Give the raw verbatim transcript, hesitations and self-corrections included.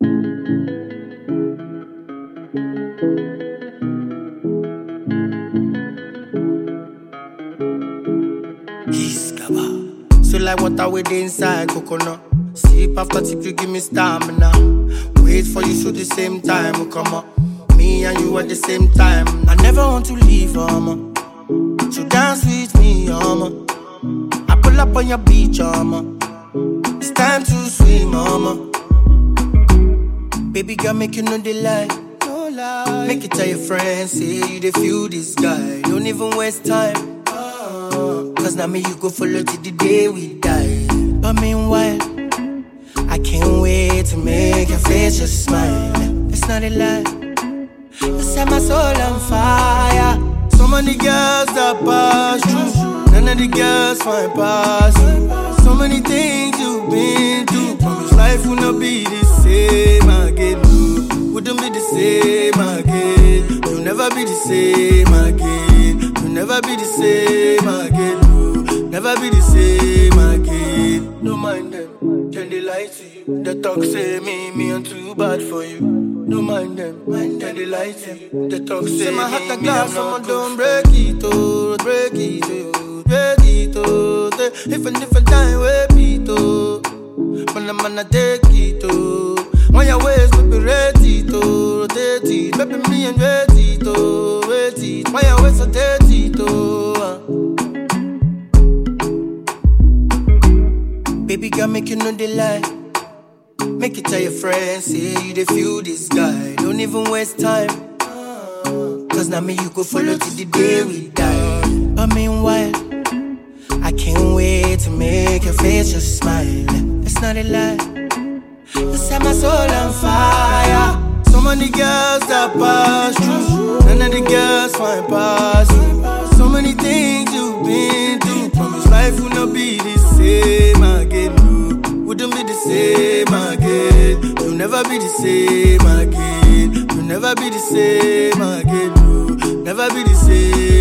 So like water with the inside coconut. Sip after sip, you give me stamina. Wait for you so the same time will come up. Me and you at the same time. I never want to leave, mama. So dance with me, mama. I pull up on your beach, mama. It's time to swim, mama. Baby girl, make you know the lie. No lie. Make it tell your friends, say you they feel this guy. Don't even waste time. Cause now me you go follow till the day we die. But meanwhile, I can't wait to make your face just smile. It's not a lie. You set my soul on fire. So many girls that pass through, none of the girls find pass you. So many things you've been through. Promise life will not be the same again. No, wouldn't be the same again. You'll never be the same again. You'll never be the same again. Never be the same again. Don't mind them, can they lie to you? The talk say me, me I'm too bad for you. Don't mind them, can they lie to you? The talk say, say my heart a glass, someone don't break it, oh, break it, oh, break it, oh. If a different time, wait it, oh. When I'm gonna take it, oh. On your ways, baby, rate it, oh, rotate it. Baby, me and rate it, oh, wait it. On your ways, rotate it, oh. Baby girl, make you know the lie. Make it tell your friends, say you they feel this guy. Don't even waste time. Cause now me you go follow till the day we die. But meanwhile, I can't wait to make your face just smile. It's not a lie. You set my soul on fire. So many girls that pass through, none of the girls find pass you. So many things you've been through. Promise life will not be the same again. No, wouldn't be the same again. You'll never be the same again. You'll never be the same again. No, never be the same.